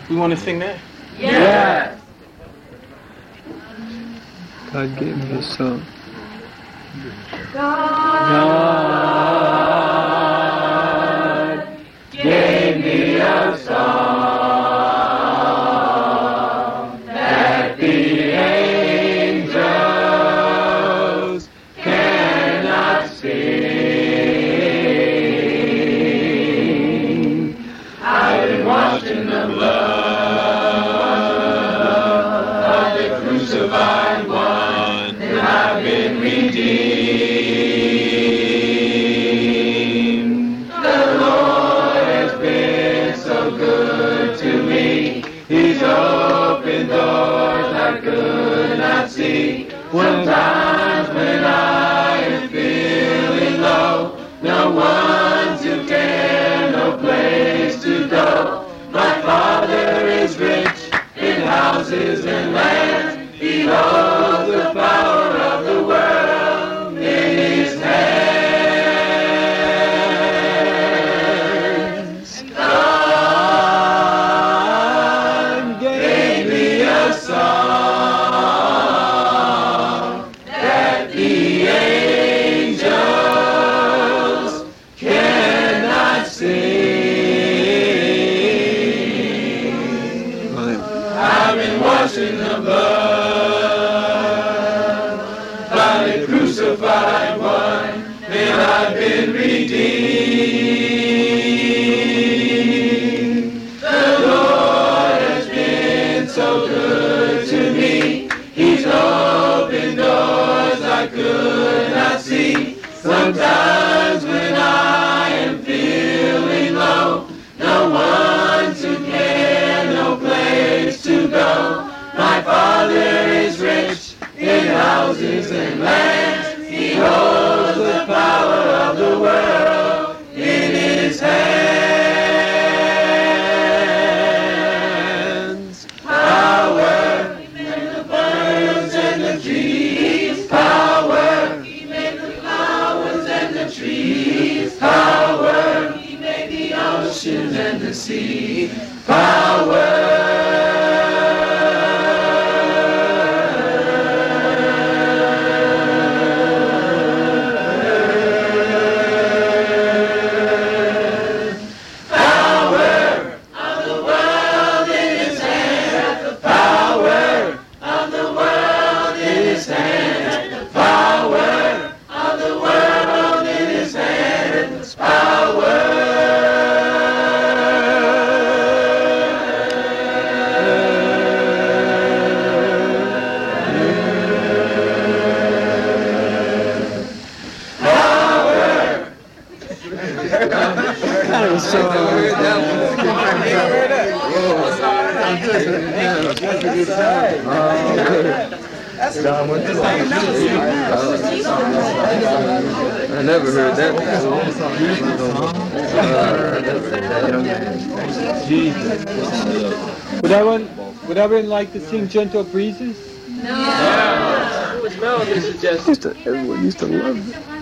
We want to sing that? Yes. God gave me His Son. God gave me a song that the angels cannot sing. I've been washed in the blood of the crucified one, and I've been redeemed. The Lord has been so good to me. He's opened doors I could not see. Sometimes when I am feeling low, no one to care, no place to go. My Father is rich in houses and lands. He holds the power of the world in His hands. God gave me a song that the angels cannot sing. I've been washed in the blood by the crucified one, and I've been redeemed. The Lord has been so good to me. He's opened doors I could not see. Sometimes when I am feeling low, no one to care, no place to go. My Father is rich in houses and lands. He holds the power of the world in His hands. Power, He made the birds and the trees. Power, He made the flowers and the trees. Power, He made the oceans and the sea. Power. I never heard that before. Jesus. Would everyone like to sing Gentle Breezes? No. Everyone used to love it.